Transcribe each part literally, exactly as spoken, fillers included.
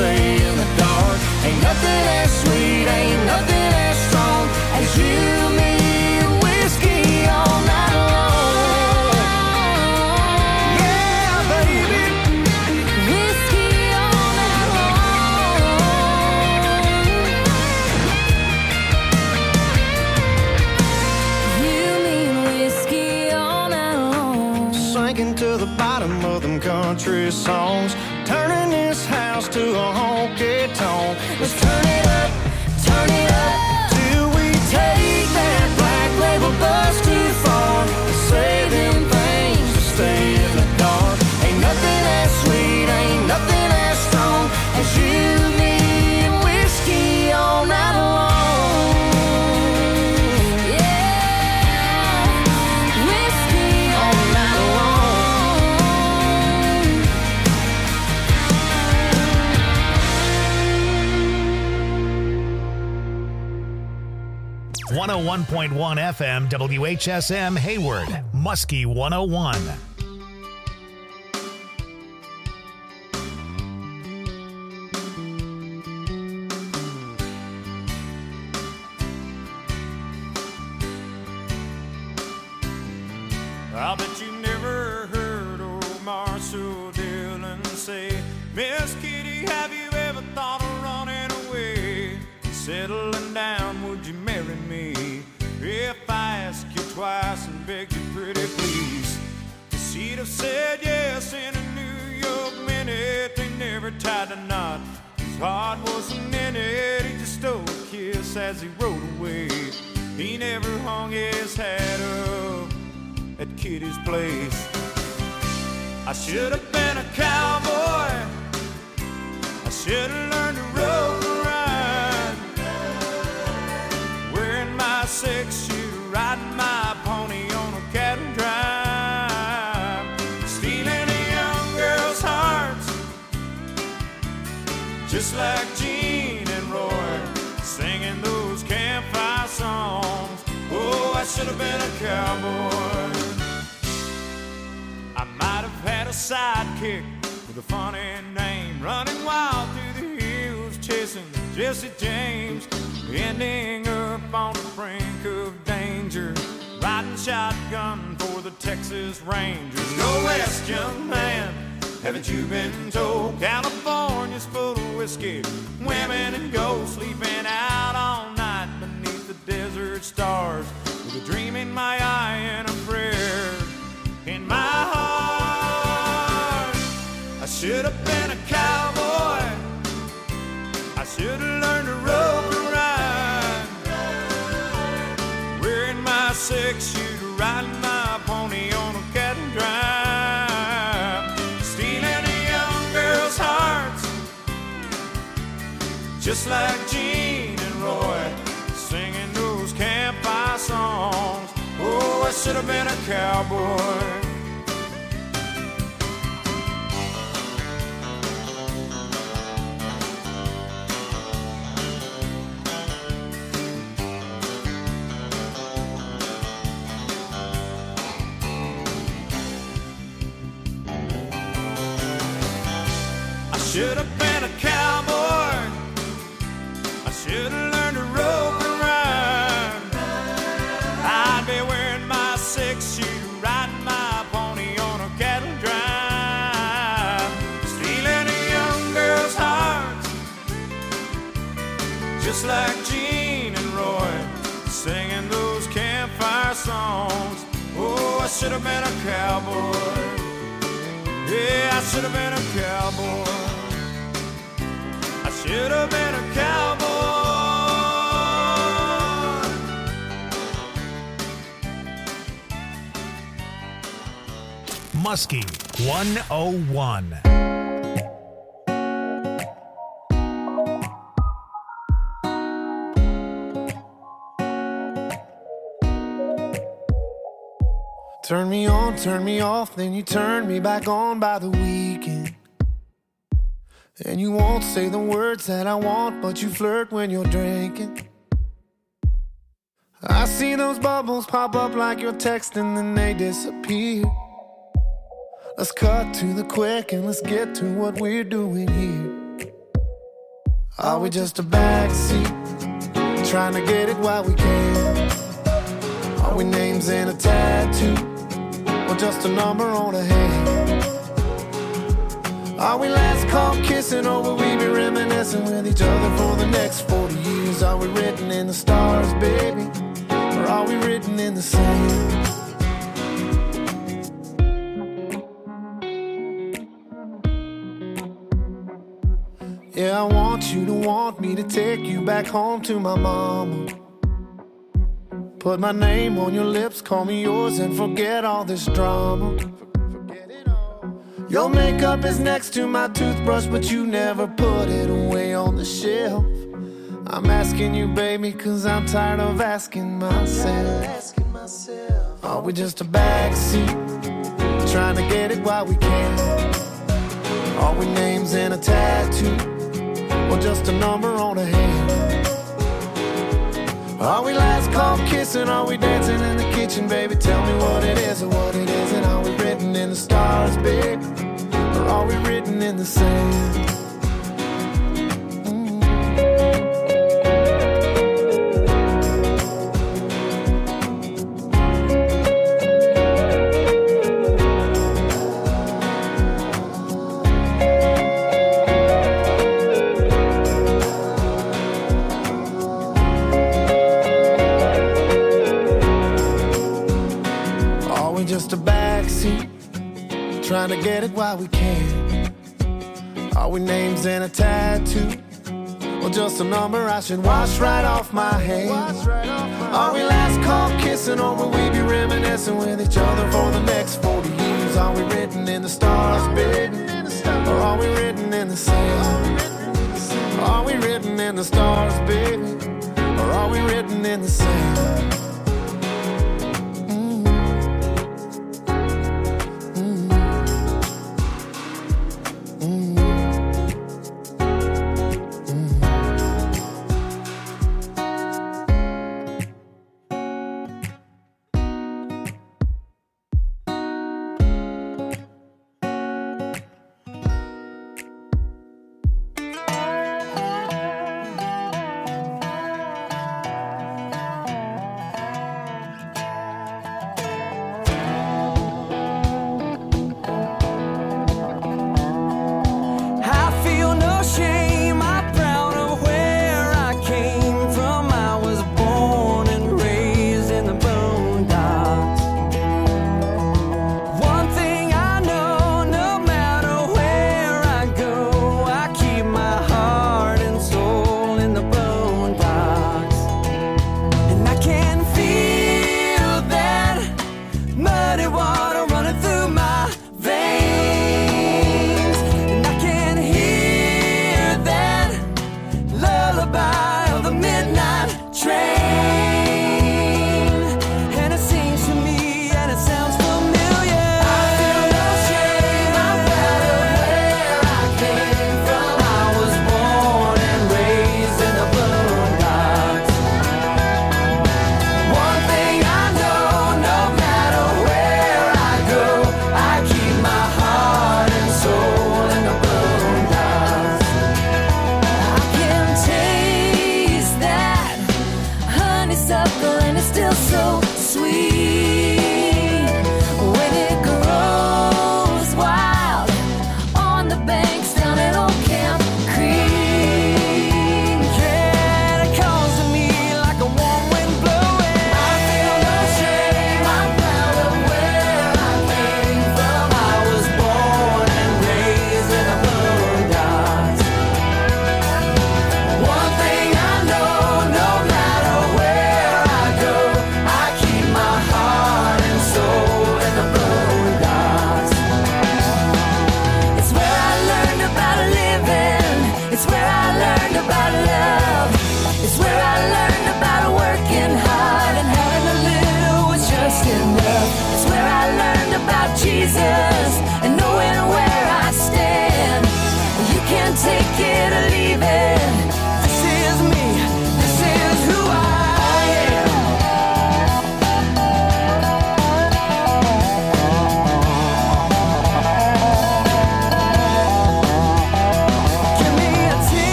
stay in the dark. Ain't nothing as sweet, ain't nothing as strong as you, me, and whiskey all night long. Yeah, baby. Whiskey all night long. You mean whiskey all night long. Sinking to the bottom of them country songs, turning this house to a honky tonk. Let's turn it up, turn it up, till we take that black label bus too far. Say them things to stay in the dark. Ain't nothing as sweet, ain't nothing as strong as you, me, and whiskey all night long. Yeah, whiskey all night long. one oh one point one F M W H S M Hayward, Muskie one oh one. I bet you never heard old Marshall Dillon say, Miss Kitty, have you ever thought of running away? Settling down, would you marry me? If I ask you twice and beg you pretty please. She'd have said yes in a New York minute. They never tied a knot, his heart wasn't in it. He just stole a kiss as he rode away. He never hung his hat up at Kitty's place. I should have been a cowboy, I should have learned to rope and ride, wearing my six shooter, riding my pony on a cattle drive, stealing a young girl's hearts, just like Gene and Roy, singing those campfire songs. Oh, I should have been a cowboy. I might have had a sidekick with a funny name, running wild through the hills, chasing Jesse James, ending up on the brink of danger, riding shotgun for the Texas Rangers. Go west, young man, haven't you been told? California's full of whiskey, women and gold, sleeping out all night beneath the desert stars, with a dream in my eye and a prayer in my heart. I should have been a cowboy, I should have learned to rope and ride, wearing my six shooter, riding my pony on a cattle drive, stealing a young girl's hearts, just like Gene and Roy, singing those campfire songs. Oh, I should have been a cowboy. I should have been a cowboy, I should have learned to rope and ride, I'd be wearing my six shooter, riding my pony on a cattle drive, stealing a young girl's hearts, just like Gene and Roy, singing those campfire songs. Oh, I should have been a cowboy. Yeah, I should have been a cowboy. I should have been a cowboy. Muskie one oh one. Turn me on, turn me off, then you turn me back on by the weekend. And you won't say the words that I want, but you flirt when you're drinking. I see those bubbles pop up like you're texting, then they disappear. Let's cut to the quick and let's get to what we're doing here. Are we just a backseat, trying to get it while we can? Are we names in a tattoo, or just a number on a hand? Are we last call kissing, or will we be reminiscing with each other for the next forty years? Are we written in the stars, baby, or are we written in the sand? Yeah, I want you to want me to take you back home to my mama. Put my name on your lips, call me yours, and forget all this drama. Your makeup is next to my toothbrush, but you never put it away on the shelf. I'm asking you, baby, cause I'm tired of asking myself. Are we just a backseat, trying to get it while we can? Are we names in a tattoo, or just a number on a hand? Are we last call kissing? Are we dancing in the kitchen, baby? Tell me what it is or what it isn't. Are we written in the stars, baby, or are we written in the sand? Just a backseat, trying to get it while we can. Are we names in a tattoo, or just a number I should wash right off my hand? Are we last call kissing, or will we be reminiscing with each other for the next forty years? Are we written in the stars, baby, or are we written in the sand? Are we written in the stars, baby, or are we written in the sand?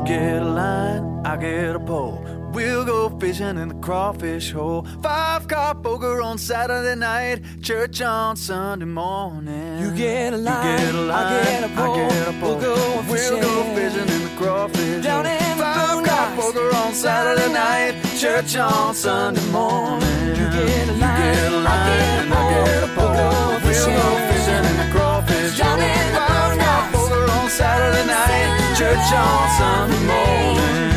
get a line, I get a pole. We'll go fishing in the crawfish hole. Five-car poker on Saturday night, church on Sunday morning. You get a line, you get a line I get a pole. I get a pole. We'll go fishing, we'll go fishing in the crawfish down hole. in the Five-car poker on Saturday night, church on Sunday morning. You get a line, you get a line I get a pole. We'll go fishing in the crawfish down hole. in the Five-car poker on Saturday night, church on Sunday morning.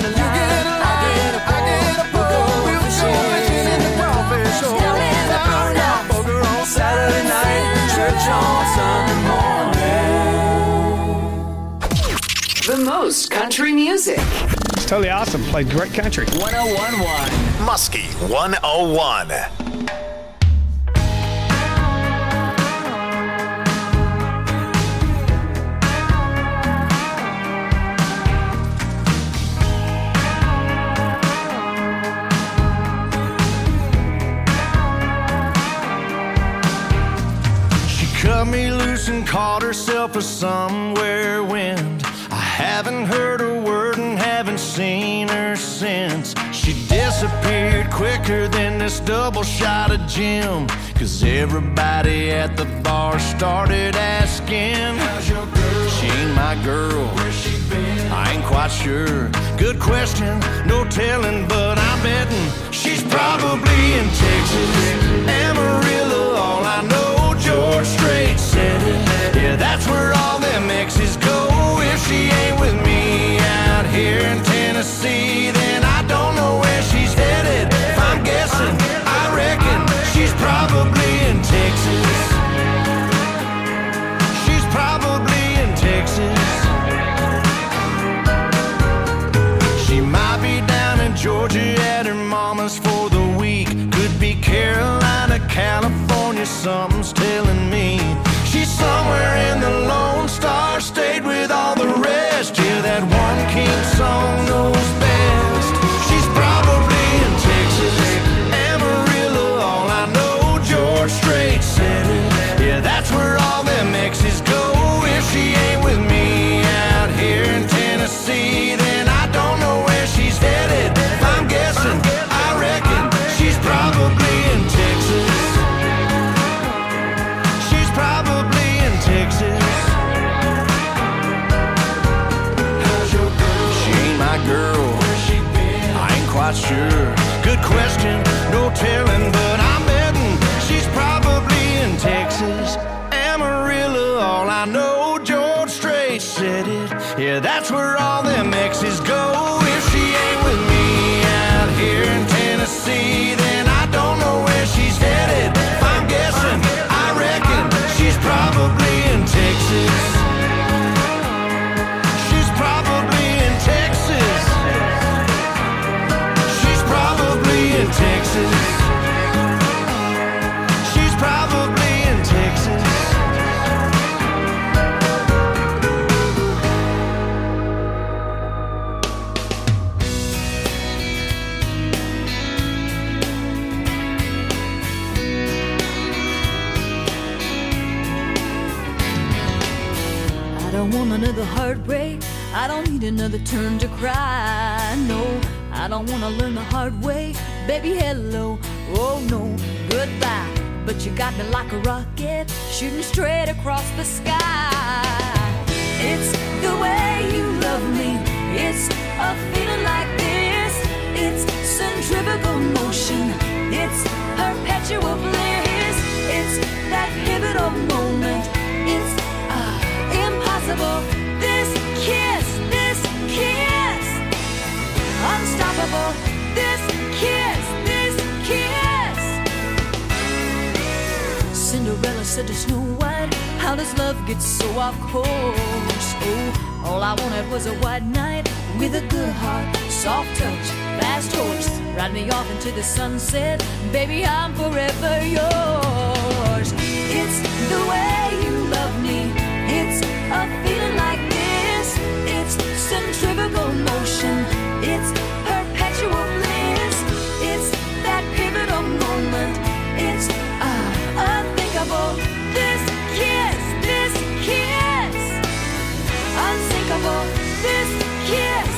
Saturday night, church on Sunday morning. The most country music. It's totally awesome. Played great country. one oh one point one Muskie one oh one. Cut me loose and caught herself a somewhere wind. I haven't heard a word and haven't seen her since. She disappeared quicker than this double shot of gin. Cause everybody at the bar started asking, how's your girl? She ain't my girl. Where's she been? I ain't quite sure. Good question, no telling, but I'm betting she's probably in Texas. Amarillo, all I know, George Strait said it. Yeah, that's where all them exes go. If she ain't with me out here in Tennessee, then I don't know where she's headed. If I'm guessing, I reckon she's probably in Texas. She's probably in Texas. She might be down in Georgia at her mama's for the week. Could be Carolina, California, something's telling me. She's somewhere in the Lone Star State with all the rest. Yeah, that one king song knows best. She's probably in Texas, Amarillo, all I know, George Strait said it. Yeah, that's where all them exes go. If she ain't with me out here in Tennessee, then I don't know where she's headed. If I'm guessing, I reckon she's probably in Texas. She's probably in Texas. How's your girl? She ain't my girl. Where's she been? I ain't quite sure. Good question, no telling, but I'm betting she's probably in Texas. Amarillo, all I know, George Strait said it. Yeah, that's where all them exes go. If she ain't with me out here in Tennessee, then I don't know where she's headed. If I'm guessing, I reckon she's probably in Texas. She's probably in Texas. She's probably in Texas. She's probably in Texas. I don't want another heartbreak. I don't need another turn to cry. No, I don't want to learn the hard way. Baby, hello, oh no, goodbye. But you got me like a rocket, shooting straight across the sky. It's the way you love me. It's a feeling like this. It's centrifugal motion. It's perpetual bliss. It's that pivotal moment. It's uh, impossible. This kiss, this kiss, unstoppable. This kiss, this kiss. Cinderella said to Snow White, how does love get so off course? Oh, all I wanted was a white knight with a good heart, soft touch, fast horse. Ride me off into the sunset, baby, I'm forever yours. It's the way you love me. It's a feeling like this. It's centrifugal motion. It's perpetual bliss. It's that pivotal moment. It's uh, unthinkable. This kiss, this kiss, unsinkable. This kiss.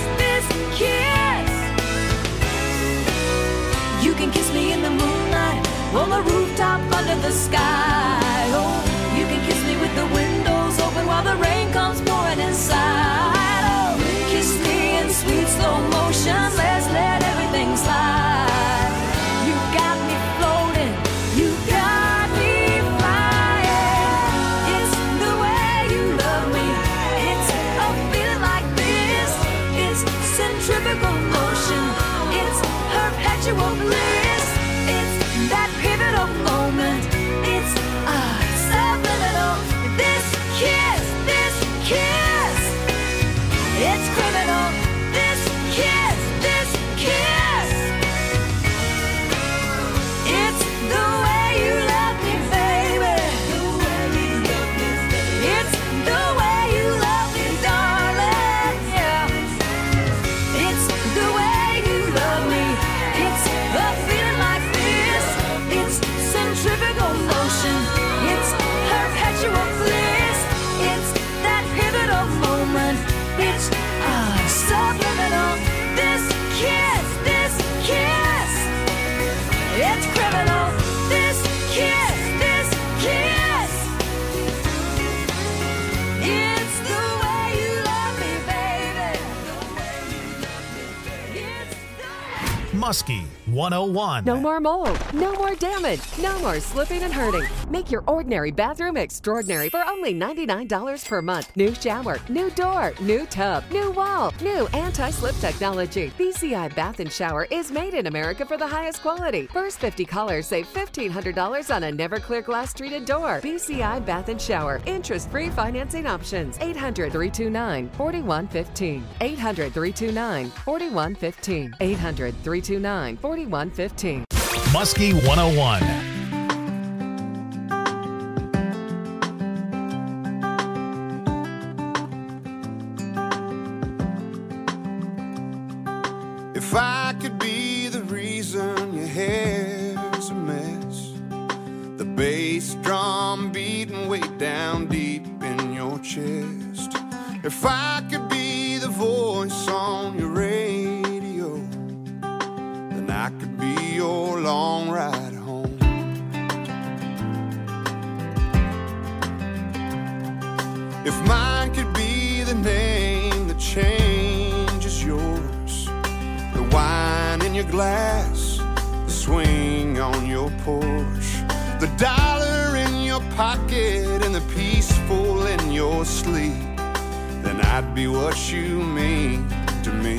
perpetual bliss. It's that pivotal moment. It's ah, subliminal. This kiss, this kiss. It's criminal. This kiss, this kiss. It's the way you love me, baby. It's the way you love me, darling. Yeah. It's the way you love me. It's a feeling like this. It's centrifugal motion. It's perpetual bliss. It's that pivotal moment. It's ah, subliminal. This kiss, this kiss. It's criminal. This kiss, this kiss. It's the way you love me, baby. It's the Muskie one oh one. No more mold, no more damage, no more slipping and hurting. Make your ordinary bathroom extraordinary for only ninety-nine dollars per month. New shower, new door, new tub, new wall, new anti-slip technology. B C I Bath and Shower is made in America for the highest quality. First fifty callers save fifteen hundred dollars on a never clear glass treated door. B C I Bath and Shower. Interest-free financing options. eight hundred, three two nine, four one one five. eight hundred, three two nine, four one one five. eight hundred, three two nine, four one one five. Muskie one oh one. If I could be the reason your hair's a mess, the bass drum beating way down deep in your chest. If I could be the voice on your radio, then I could be your long ride home. If mine could be the name that changes yours, the wine in your glass, the swing on your Porsche, the dollar in your pocket and the peaceful in your sleep, then I'd be what you mean to me.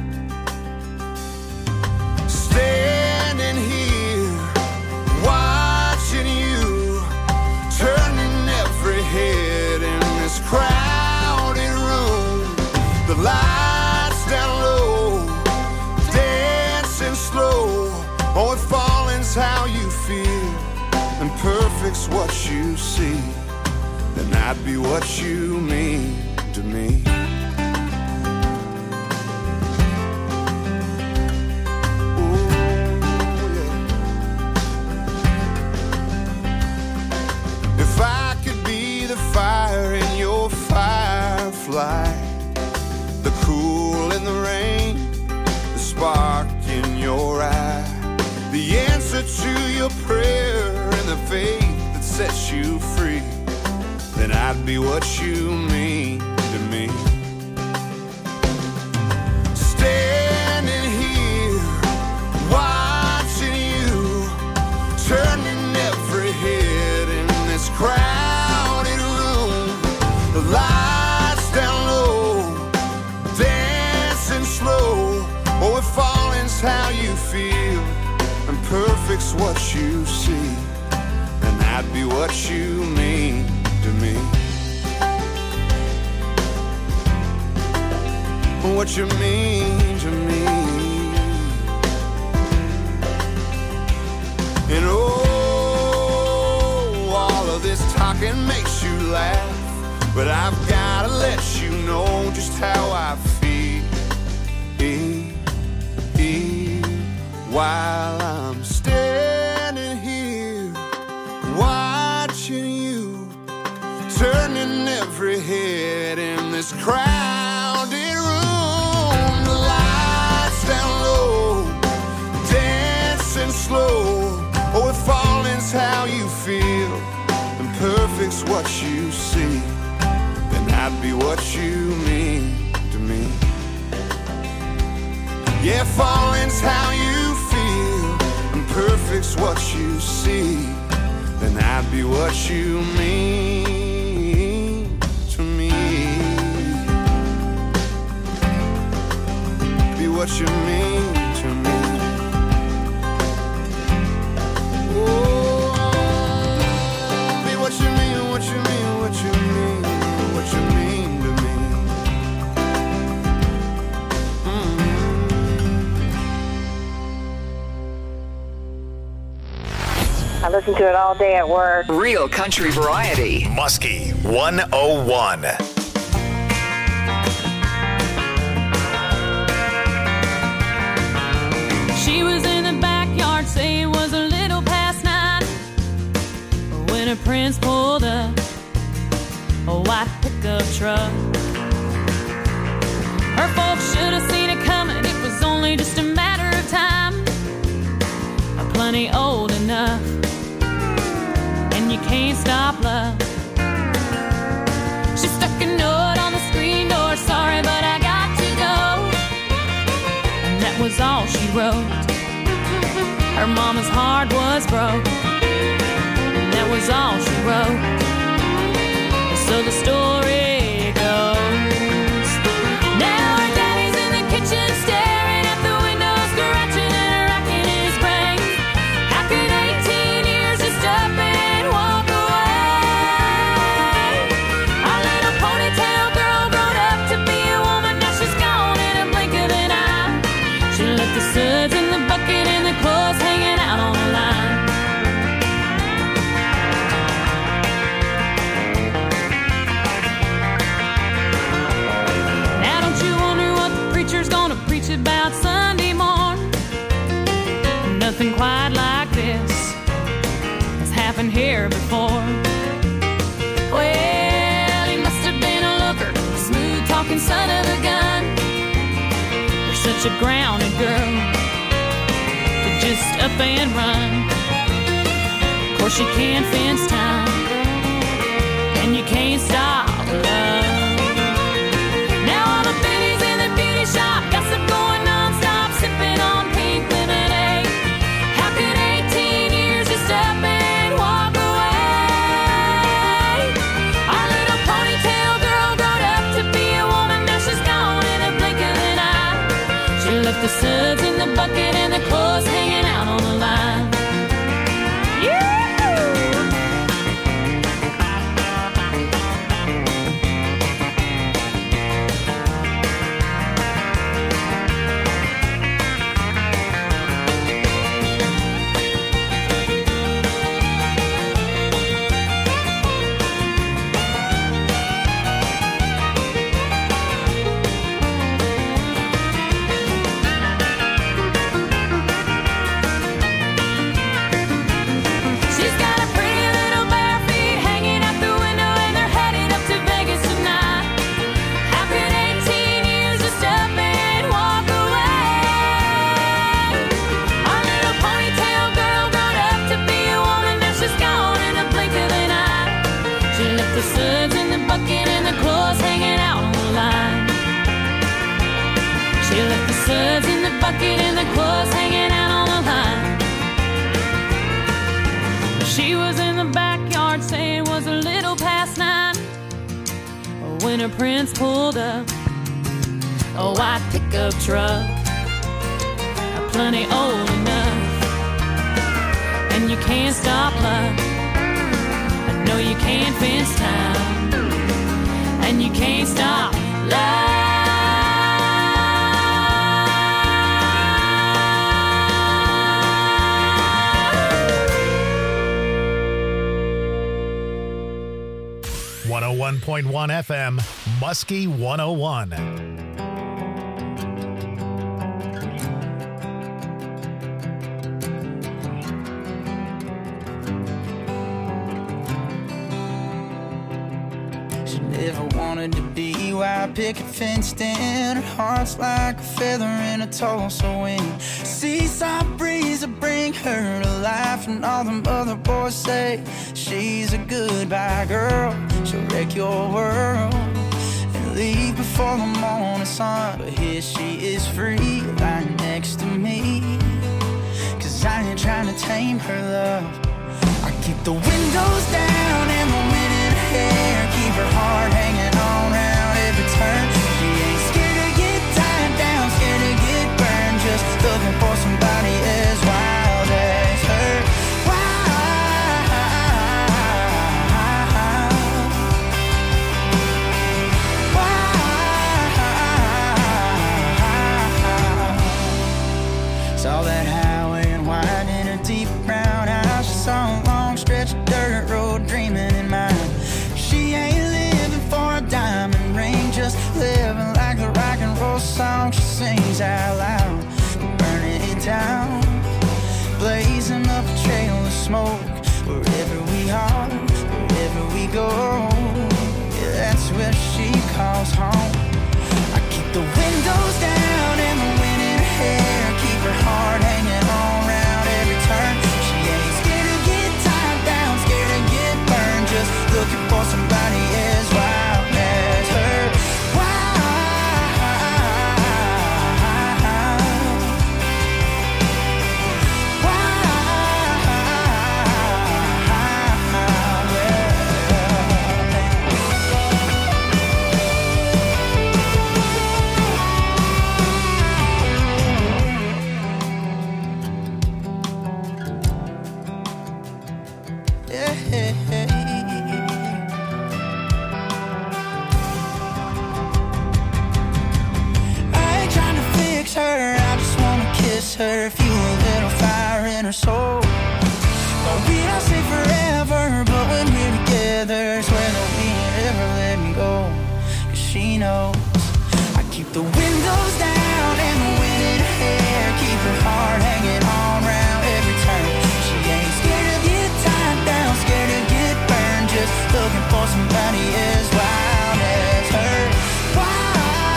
Standing here, watching you, turning every head in this crowded room. The lights down low, dancing slow. Oh, if falling's how you feel and perfect's what you see, then I'd be what you mean to me. If I could be the fire in your firefly, the cool in the rain, the spark in your eye, the answer to your prayer and the faith that sets you free, then I'd be what you mean to me. Standing here, watching you, turning every head in this crowded room. The lights down low, dancing slow. Oh, if falling's how you feel and perfect's what you see, then I'd be what you mean to me. What you mean to me. And oh, all of this talking makes you laugh, but I've gotta let you know just how I feel while I'm standing here watching you, turning every head in this crowded room. The lights down low, dancing slow. Oh, if falling's how you feel and perfect's what you see, then I'd be what you mean to me. Yeah, falling's how you feel and perfect's what you see, then I'd be what you mean to me. Be what you mean to me. listen to it all day at work. Real country variety. Muskie one oh one. She was in the backyard, say it was a little past nine, when her prince pulled up a white pickup truck. Her folks should have seen it coming, it was only just a matter of time. Plenty old enough, and you can't stop love. She stuck a note on the screen door, sorry but I got to go. And that was all she wrote. Her mama's heart was broke, and that was all she wrote. So the story goes, now her daddy's in the kitchen staring at the window, scratching and racking his brain. How could eighteen years just up and walk away? Our little ponytail girl grown up to be a woman, now she's gone in a blink of an eye. She left the suds in the bucket and the clothes hanging out on the line. Now don't you wonder what the preacher's gonna preach about Sunday morn? Nothing quite like this has happened here before. Well, he must have been a looker, a smooth talking son of a gun. You're such a grounded girl to just up and run. Of course you can't fence time, and you can't stop love. Now all the biddies in the beauty shop, gossip going non-stop, sipping on pink lemonade. How could eighteen years just up and walk away? Our little ponytail girl grown up to be a woman, now she's gone in a blink of an eye. She left the suds in the bucket and the clothes hanging out on the line. She's got a pretty little bare feet hanging out the window, and they're headed up to Vegas tonight. How could eighteen years just up and walk away? Our little ponytail girl grown up to be a woman, now she's gone in a blink of an eye. She left the suds in the bucket and the clothes hanging out on the line. She left the suds in the bucket and the clothes hanging out on the line. She was in the backyard, saying it was a little past nine, when her prince pulled up a white pickup truck, plenty old enough, and you can't stop love. I know you can't fence time, and you can't stop love. one oh one point one F M, Muskie one oh one. She never wanted to be white picket fenced in. Her heart's like a feather in a Tulsa wind. Seaside breeze will bring her to life, and all them other boys say she's a goodbye girl. She'll wreck your world and leave before the morning sun. But here she is free, lying next to me, 'cause I ain't trying to tame her love. I keep the windows down and the wind in her hair, keep her heart hanging on round every turn. She ain't scared to get tied down, scared to get burned, just looking for somebody as wild as her. Saw that highway and wine in a deep brown house. She saw a song she sings out loud. Burning it down, blazing up a trail of smoke. Wherever we are, wherever we go, yeah, that's where she calls home. I keep the windows down and the wind in her hair, keep her heart hanging on round every turn. She ain't scared to get tied down, scared to get burned, just looking for somebody as wild as her. Her, fuel a little fire in her soul. But we don't say forever, but when we're together, swear that we ain't ever let me go. Cause she knows I keep the windows down and the wind in her hair, keep her heart hanging on round every turn. She ain't scared to get tied down, scared to get burned, just looking for somebody as wild as her. Wild.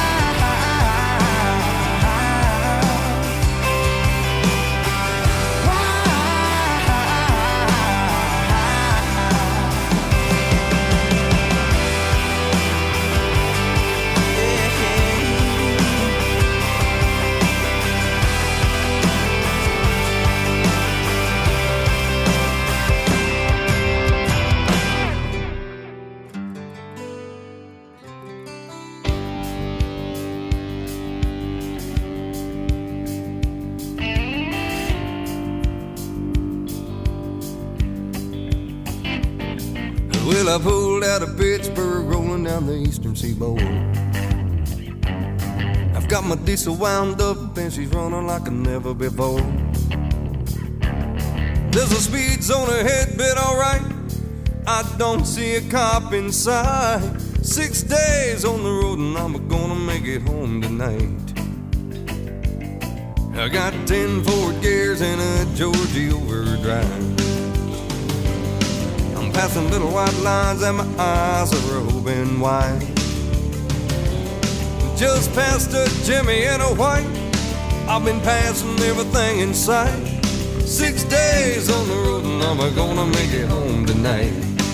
Well, I pulled out of Pittsburgh, rolling down the eastern seaboard. I've got my diesel wound up and she's running like never before. There's a speed zone ahead, but alright, I don't see a cop in sight. Six days on the road and I'm gonna make it home tonight. I got ten Ford gears and a Georgie overdrive. Passing little white lines and my eyes are open wide. Just past a Jimmy and a white, I've been passing everything in sight. Six days on the road and I'm gonna make it home tonight.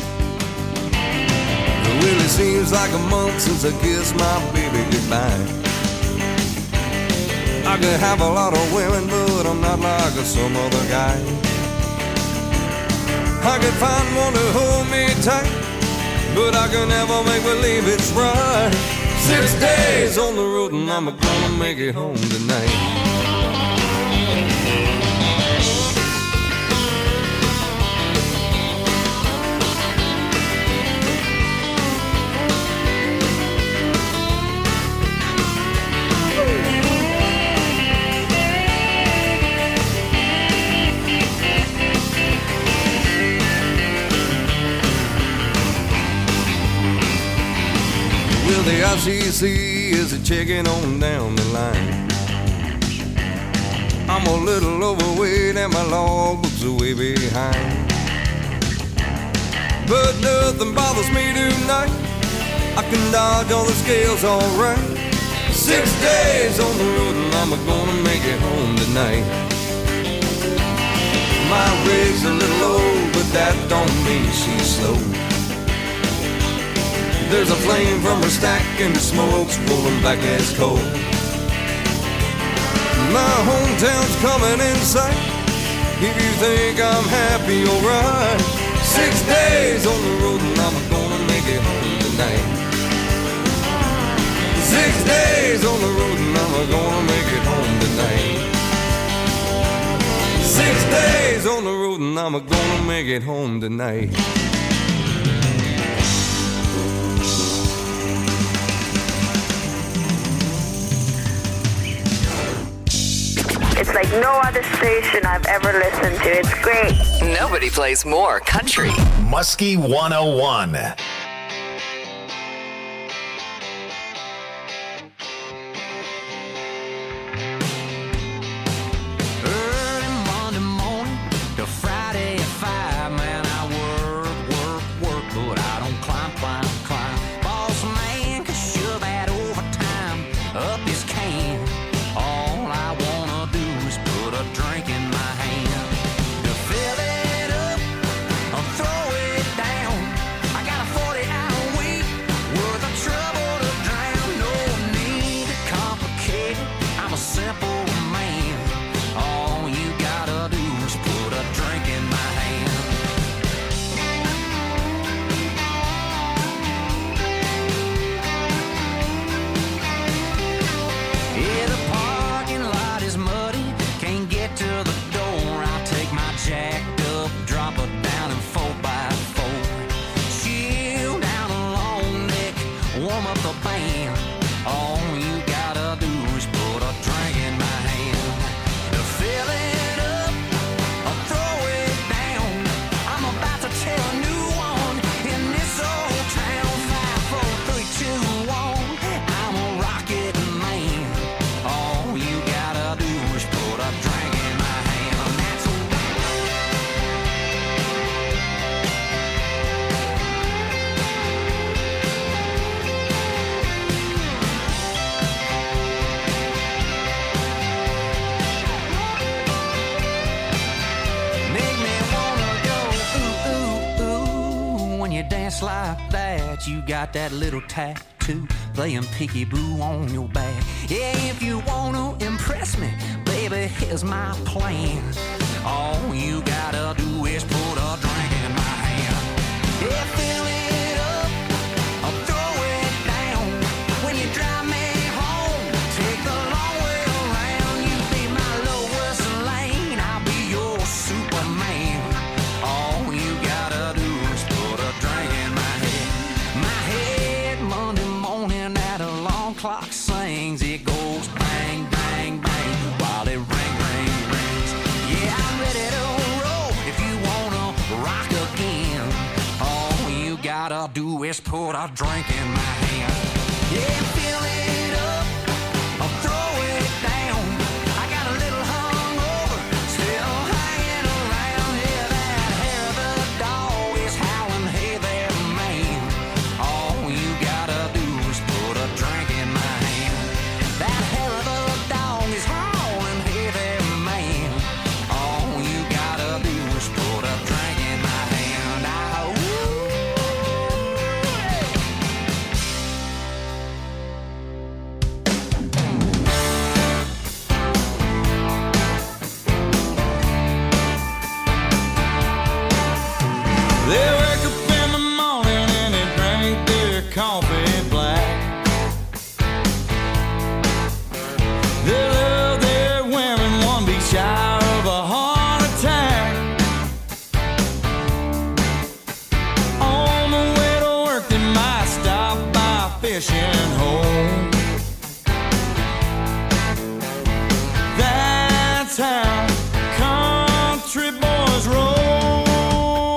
Well, it seems like a month since I kissed my baby goodbye. I could have a lot of women, but I'm not like some other guy. I could find one to hold me tight, but I can never make believe it's right. Six days on the road and I'm gonna make it home tonight. The I C C is a checking on down the line. I'm a little overweight and my logbook's way behind, but nothing bothers me tonight. I can dodge all the scales alright. Six days on the road and I'm gonna make it home tonight. My rig's a little low, but that don't mean she's slow. There's a flame from her stack and the smoke's rolling back as coal. My hometown's coming in sight. If you think I'm happy, alright. Six days on the road and I'm gonna make it home tonight. Six days on the road and I'm gonna make it home tonight. Six days on the road and I'm gonna make it home tonight. It's like no other station I've ever listened to. It's great. Nobody plays more country. Muskie one oh one. ass like that, you got that little tattoo playing peekaboo on your back. Yeah, if you wanna impress me, baby, here's my plan. All you gotta do is put a drink in my hand. Yeah, fill it up, I'll throw it down. When you drive me home, take the long way around. You be my Lois Lane, I'll be your Superman. All you gotta do is put a drink in my head. My head Monday morning at alarm clock sings. It goes bang, bang, bang while it ring, ring, rings. Yeah, I'm ready to roll if you wanna rock again. All you gotta do is put a drink in my hand. Yeah, fill it up, I'll throw it down. I got a little hungover, still hanging around. Yeah, that hair of the dog is howling, hey there, man. All you gotta do is put a drink in my hand. That hair of the dog is howling, hey there, man. All you gotta do is put a drink in my hand. Ah, ooh. They wake up in the morning and they drink their coffee black. They love their women, one be shy of a heart attack. On the way to work they might stop by a fishing hole. That's how country boys roll.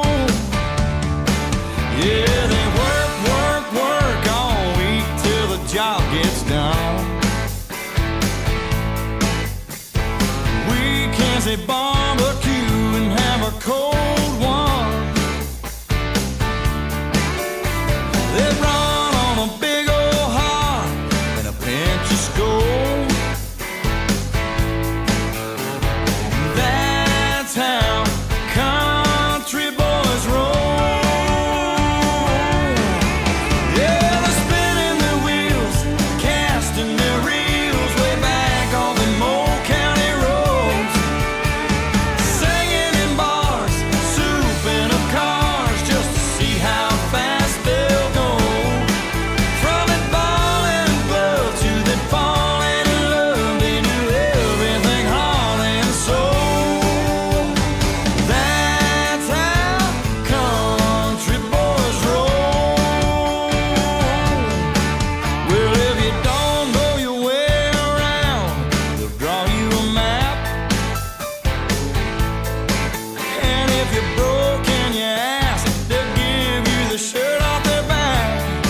Yeah, they work, work, work all week till the job gets done. Weekends they barbecue and have a cold one. They run on a big old heart and a pinch of Skoal. That's how country boys roll. Yeah, they're spinning their wheels, casting their reels way back on the old county roads. Singing in bars, souping up cars just to see how fast they'll go. From that ball and glove to that fall and love, they do everything heart and soul. That's how country boys roll. Well, if you don't know your way around, they'll draw you a map. And if you're broke and you ask, they'll give you the shirt off their back.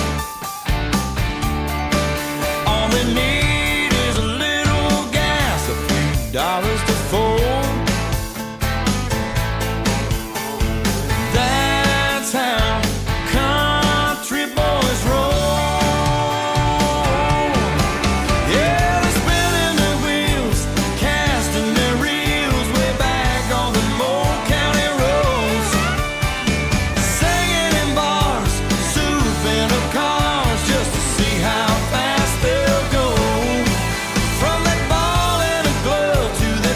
All they need is a little gas, a few dollars to fold. That's how country boys roll. Yeah, they're spinning their wheels, casting their reels way back on the old county roads. Singing in bars, souping up cars just to see how fast they'll go. From that ball and a glove to that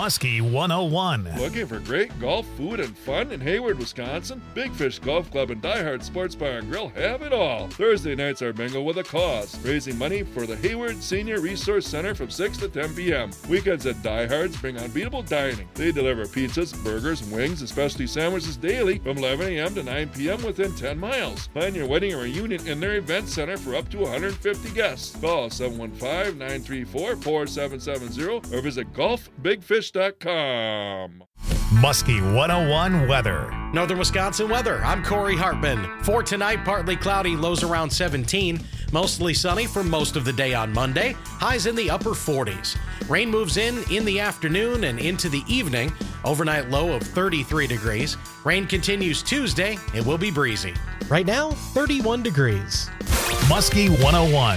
Muskie one oh one. Looking for great golf, food, and fun in Hayward, Wisconsin? Big Fish Golf Club and Die Hard Sports Bar and Grill have it all. Thursday nights are bingo with a cause, raising money for the Hayward Senior Resource Center from six to ten p.m. Weekends at Die Hard's bring unbeatable dining. They deliver pizzas, burgers, wings, and specialty sandwiches daily from eleven a.m. to nine p.m. within ten miles. Plan your wedding or reunion in their event center for up to one hundred fifty guests. Call seven one five, nine three four, four seven seven zero or visit golf big fish dot com. Muskie one oh one weather. Northern Wisconsin weather. I'm Corey Hartman. For tonight, partly cloudy, lows around seventeen. Mostly sunny for most of the day on Monday. Highs in the upper forties. Rain moves in in the afternoon and into the evening. Overnight low of thirty-three degrees. Rain continues Tuesday. It will be breezy. Right now, thirty-one degrees. Muskie one oh one.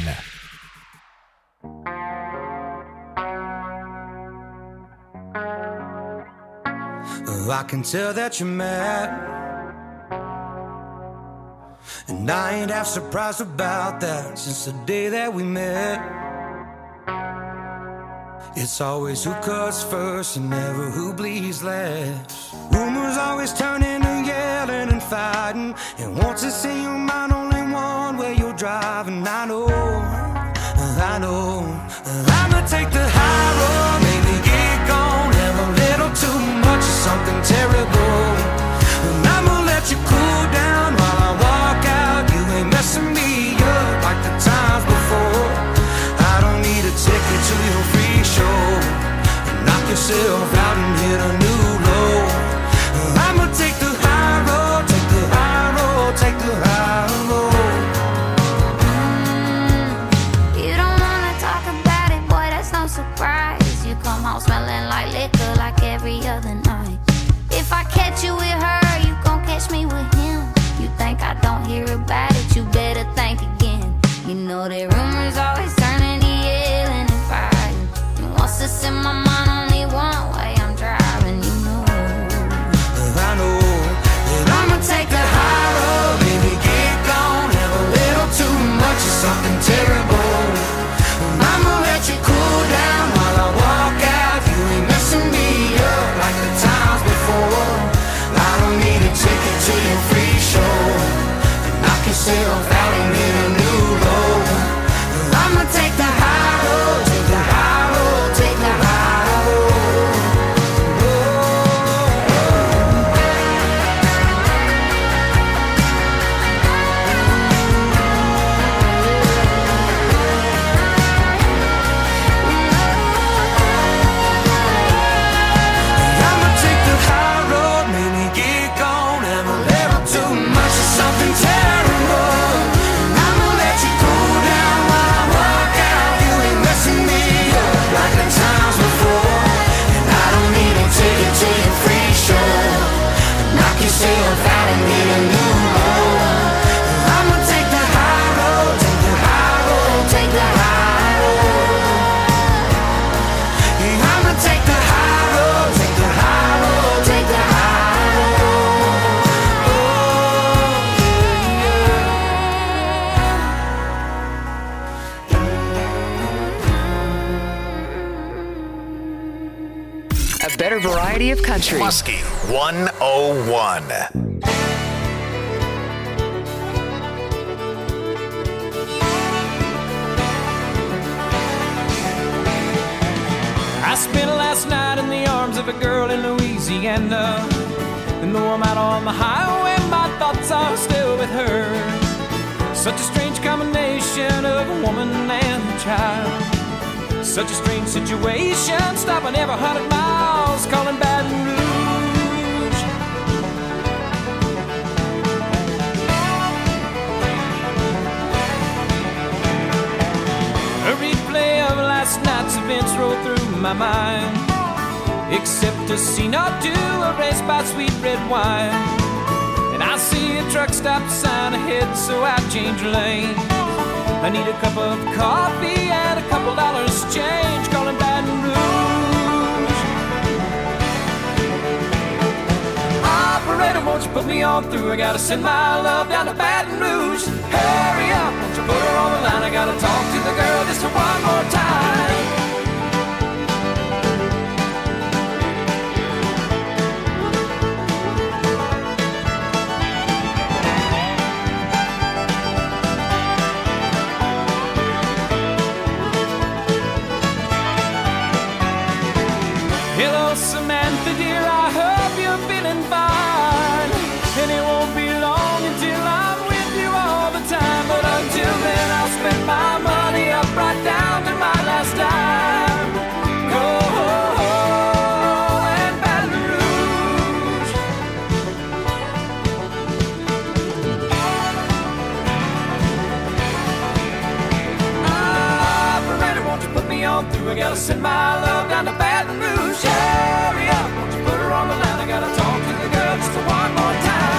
I can tell that you're mad, and I ain't half surprised about that. Since the day that we met, it's always who cuts first and never who bleeds last. Rumors always turn into yelling and fighting, and once it's in your mind, only one way you're driving. I know, I know, I'ma take the high road, maybe get gone, have a little too much of something terrible, and I'ma let you cool down while I walk out. You ain't messing me up like the times before. I don't need a ticket to your free show, knock yourself out and hit a new low. I'ma take the high road, take the high road, take the high road. You don't wanna talk about it, boy, that's no surprise. You come home smelling like liquor like every other night. If I catch you with her, you gon' catch me with him. You think I don't hear about it, you better think again. You know that rumors always turning to yelling and fighting, and once it's in my mind, only one way I'm driving. You know, I know that I'ma take the high road, baby, get gone, have a little too much of something terrible, and I'ma let you cool down while I walk out. You ain't messing me up like the times before. I don't need a ticket to your free show, knock yourself out and hit a new low. I'ma take the high road, take the high road, take the high road. I'ma take the high road, maybe get gone, have a little too much of something terrible, and I'ma let you cool down while I walk out. You ain't messing me up like the times before, and I don't need a ticket to your free show, knock yourself out and hit a new low. I'ma take the high road, take the high road, take the high road. Yeah, I'ma take the high road, take the high road, take the high road. A better variety of country. Muskie one oh one. I spent last night in the arms of a girl in Louisiana, and though I'm out on the highway, my thoughts are still with her. Such a strange combination of a woman and a child. Such a strange situation, stopping every hundred miles, calling Baton Rouge. A replay of last night's events rolled through my mind, except a scene or two erased by sweet red wine. And I see a truck stop sign ahead, so I change lanes. I need a cup of coffee and a couple dollars change, calling Baton Rouge. Operator, won't you put me on through? I gotta send my love down to Baton Rouge. Hurry up, won't you put her on the line? I gotta talk to the girl just one more time. I gotta send my love down to Baton Rouge. Hurry up, won't you put her on the line? I gotta talk to the girl just one more time.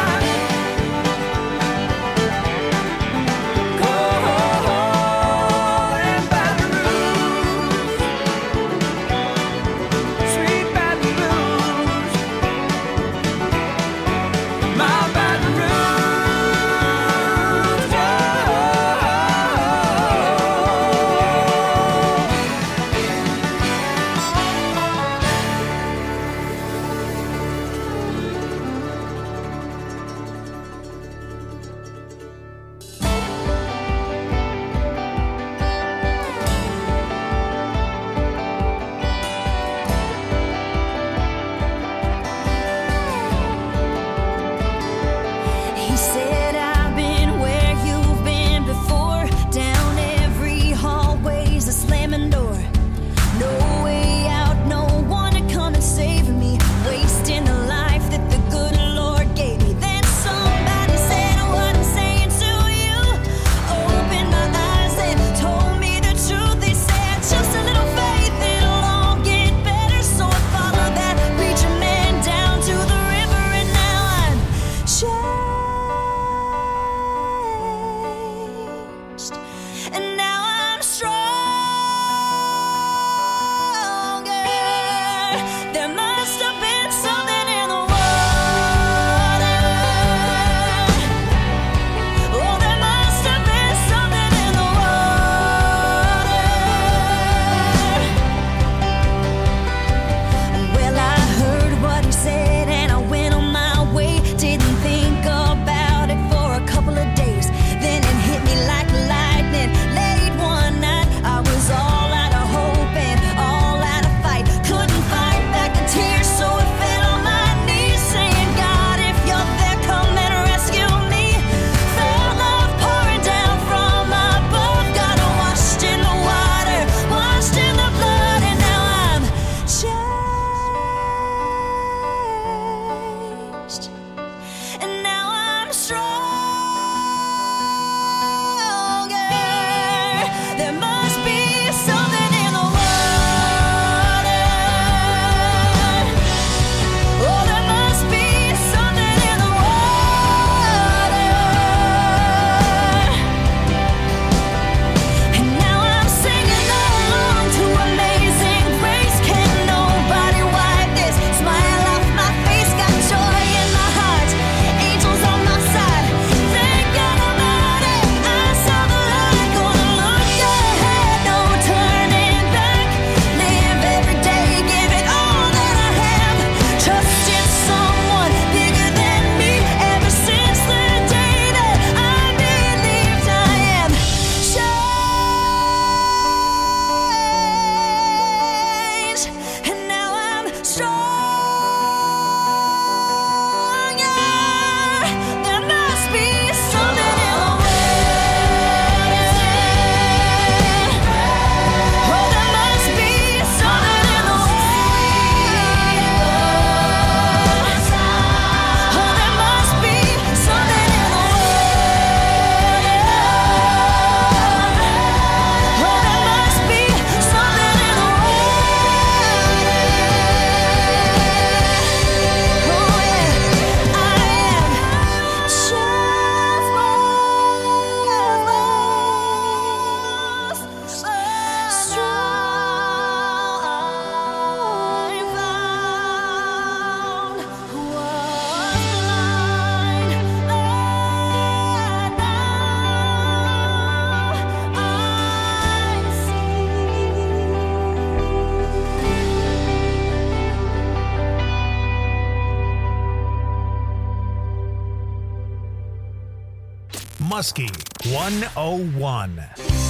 Muskie one oh one.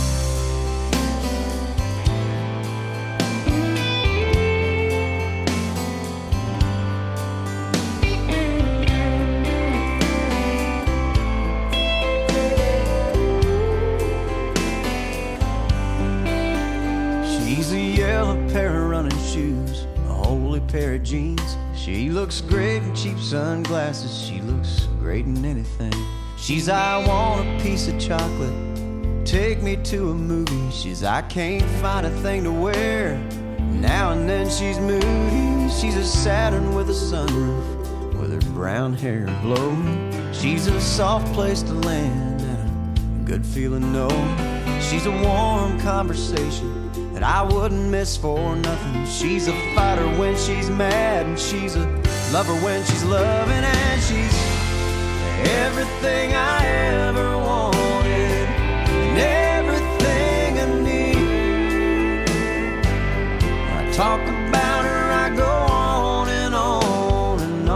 She's a yellow pair of running shoes, a holy pair of jeans. She looks great in cheap sunglasses. She looks great in anything. She's I want a piece of chocolate, take me to a movie. She's, I can't find a thing to wear. Now and then she's moody. She's a Saturn with a sunroof, with her brown hair blowing. She's a soft place to land and a good feeling, no. She's a warm conversation that I wouldn't miss for nothing. She's a fighter when she's mad, and she's a lover when she's loving, and she's everything I ever wanted and everything I need. When I talk about her, I go on and on and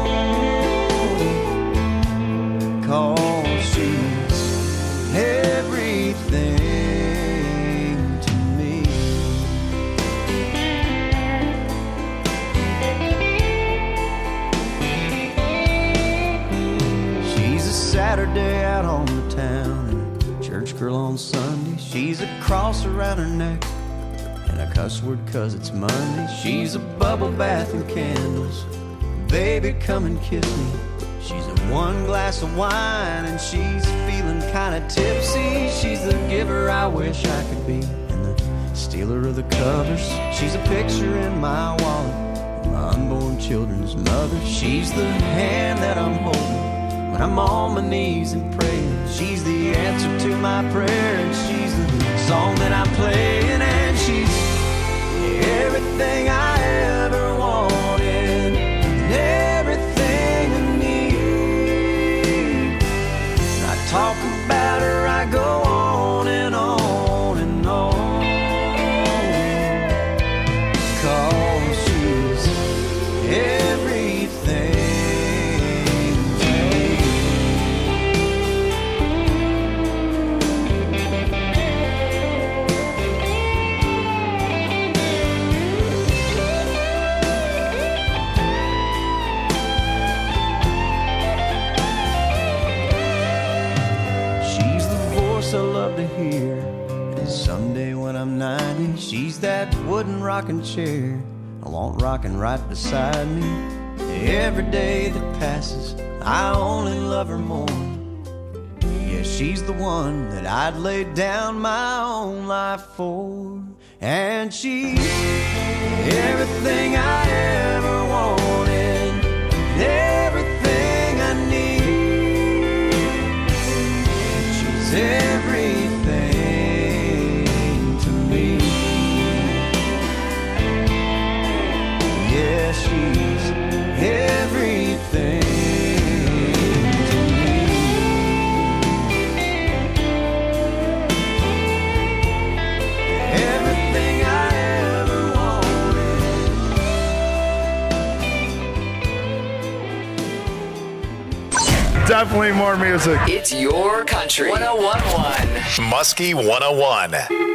on, 'cause she's everything to me. She's a Saturday out on the town and a church girl on Sunday. She's a cross around her neck and a cuss word 'cause it's Monday. She's a bubble bath and candles. Baby, come and kiss me. She's a one glass of wine and she's feeling kinda tipsy. She's the giver I wish I could be and the stealer of the covers. She's a picture in my wallet of my unborn children's mother. She's the hand that I'm holding when I'm on my knees and praying. She's the answer to my prayer, and she's the song that I'm playing, and she's everything I ever wanted and everything I need. When I talk about her, I go on and on and on, 'cause she's everything. I love to hear, and someday when I'm ninety, she's that wooden rocking chair I want rocking right beside me. Every day that passes, I only love her more. Yeah, she's the one that I'd lay down my own life for, and she's everything I ever wanted, everything I need. She's everything to me. Yeah, she's everything to me. Everything I ever wanted. Definitely more music. It's your country. one oh one point one. Muskie one oh one.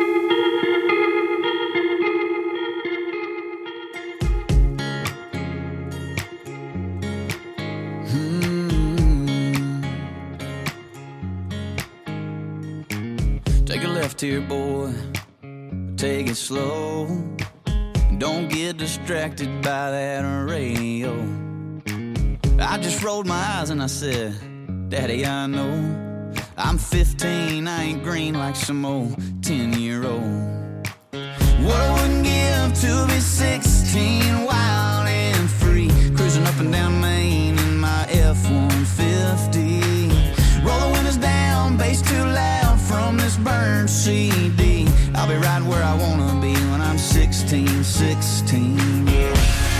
Take a left here, boy. Take it slow. Don't get distracted by that radio. I just rolled my eyes and I said, Daddy, I know I'm fifteen, I ain't green like some old ten-year-old. What I wouldn't give to be sixteen, wild and free, cruising up and down Main in my F one fifty. Roll the windows down, bass too loud from this burned C D. I'll be right where I wanna be when I'm sixteen, sixteen, yeah.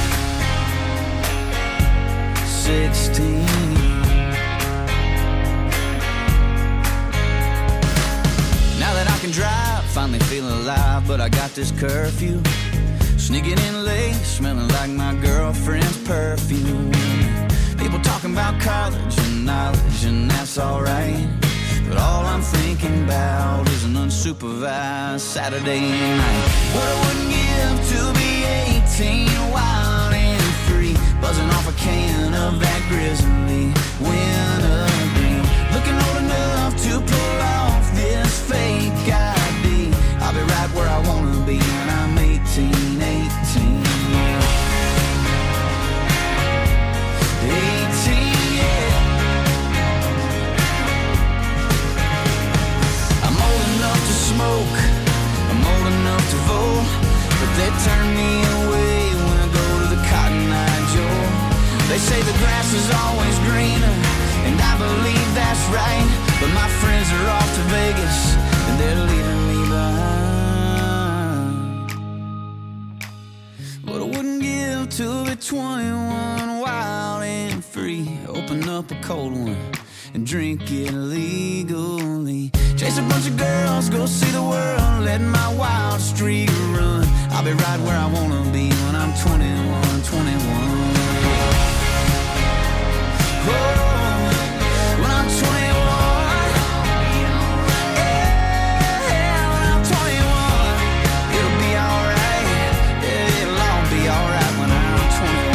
sixteen. Now that I can drive, finally feel alive, but I got this curfew. Sneaking in late, smelling like my girlfriend's perfume. People talking about college and knowledge, and that's alright. But all I'm thinking about is an unsupervised Saturday night. What I wouldn't give to be eighteen, wild and free, buzzing off a can of that grizzly wintergreen. Looking old enough to pull off this fake I D. I'll be right where I wanna be when I'm eighteen, eighteen, yeah. eighteen, yeah. I'm old grass is always greener, and I believe that's right. But my friends are off to Vegas, and they're leaving me behind. But I wouldn't give to be twenty-one, wild and free. Open up a cold one and drink it legally. Chase a bunch of girls, go see the world, let my wild streak run. I'll be right where I wanna be when I'm twenty-one, twenty-one. Oh, when I'm twenty-one, yeah, when I'm twenty-one, it'll be alright, yeah, it'll all be alright when I'm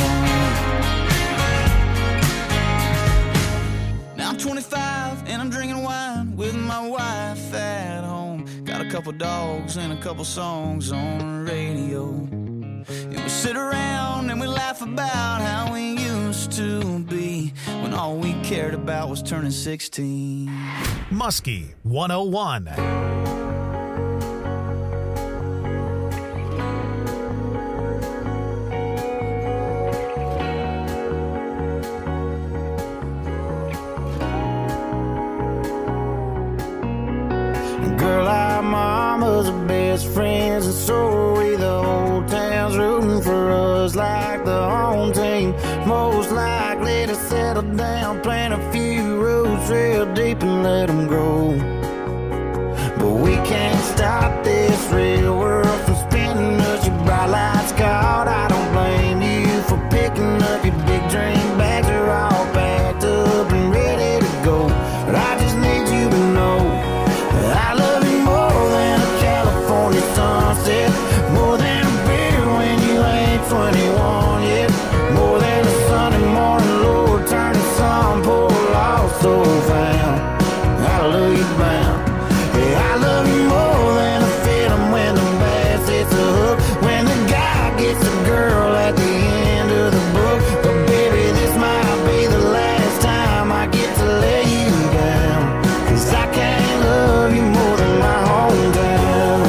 twenty-one. Now I'm twenty-five and I'm drinking wine with my wife at home. Got a couple dogs and a couple songs on the radio. And we sit around and we laugh about how we used to be, when all we cared about was turning sixteen. Muskie one oh one. Girl, our mamas are best friends, and so are we. The whole town's rooting for us like the home team. Most likely to settle down, plant a few roots real deep and let them grow. But we can't stop this real world from spinning us. Your bright lights caught, I don't blame you for picking up your big dream bags. Are all packed up and ready to go. But I just need you to know I love you more than a California sunset, more than a beer when you ain't twenty-one yet, more than a Sunday morning Lord turning sun poor lost soul found. I love you bound. Yeah, I love you more than a feeling when the bass hits a hook, when the guy gets a girl at the end of the book. But baby, this might be the last time I get to lay you down, 'cause I can't love you more than my hometown.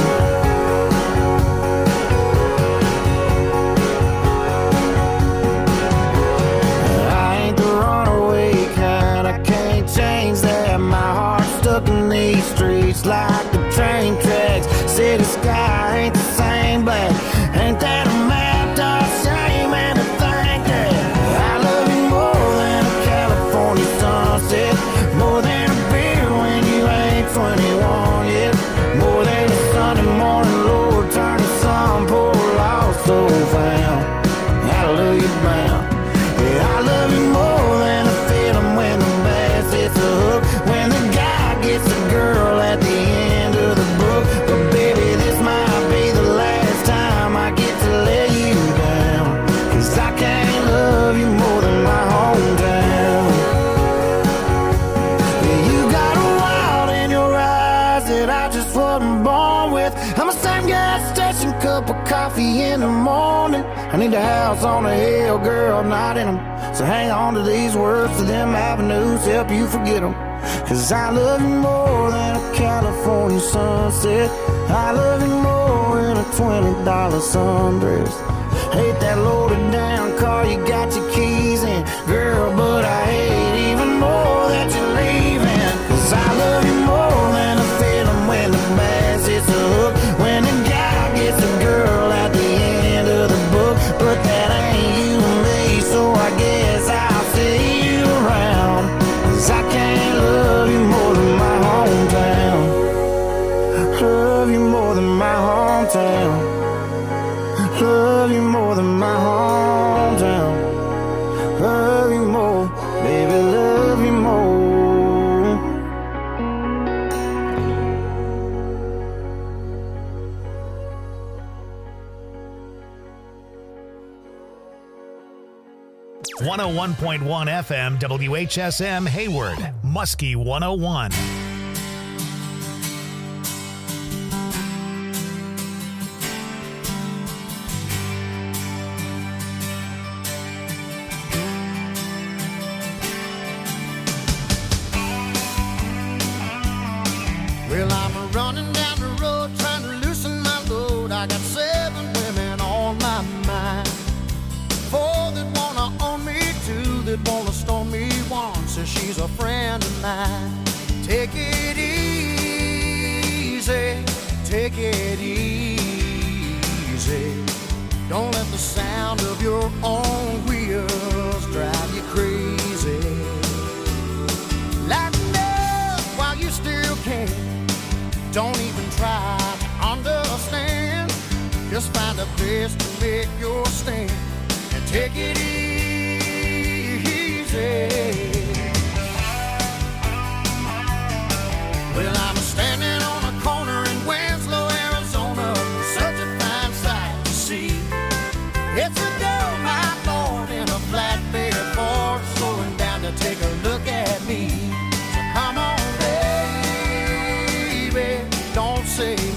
I ain't the runaway kind, I can't change that. My heart's stuck in these streets like the train tracks. City sky ain't the same black. Ain't that a map? Dark shame and to think that I love you more than a California sunset, more than a beer when you ain't twenty-one yet, more than a Sunday morning Lord turning sun poor lost soul found. I love you bound. Yeah, I love you more than a feeling when the bass hits a hook, when the guy gets a girl at the end of the book. But baby, this might be the last time I get to lay you down, 'cause I can't love you more than my hometown. Yeah, you got a wild in your eyes that I just wasn't born with. I'm a same gas station, cup of coffee in the morning. I need a house on a hill, girl, not in them. So hang on to these words, to them avenues, help you forget them. 'Cause I love you more than a California sunset, I love you more than a twenty dollar sundress. Hate that loaded down car you got your keys in, girl, but I hate even more that you're leaving. 'Cause I love you more than a feeling when the bass hits a hook, when the guy gets a girl at the end of the book. But that ain't you and me, so I guess I'll see you around. 'Cause I can't love you more than my hometown. Love you more than my hometown. Love you more than my hometown. Love you more, baby, love you more. one oh one point one F M W H S M Hayward, Muskie one oh one. Well, I'm running down the road trying to loosen my load. I got seven women on my mind, four that wanna own me, two that wanna a friend of mine. Take it easy, take it easy. Don't let the sound of your own wheels drive you crazy. Lighten up while you still can. Don't even try to understand. Just find a place to make your stand and take it easy. Well, I'm standing on a corner in Winslow, Arizona, such a fine sight to see. It's a girl, my lord, in a flatbed Ford, slowing down to take a look at me. So come on, baby, don't say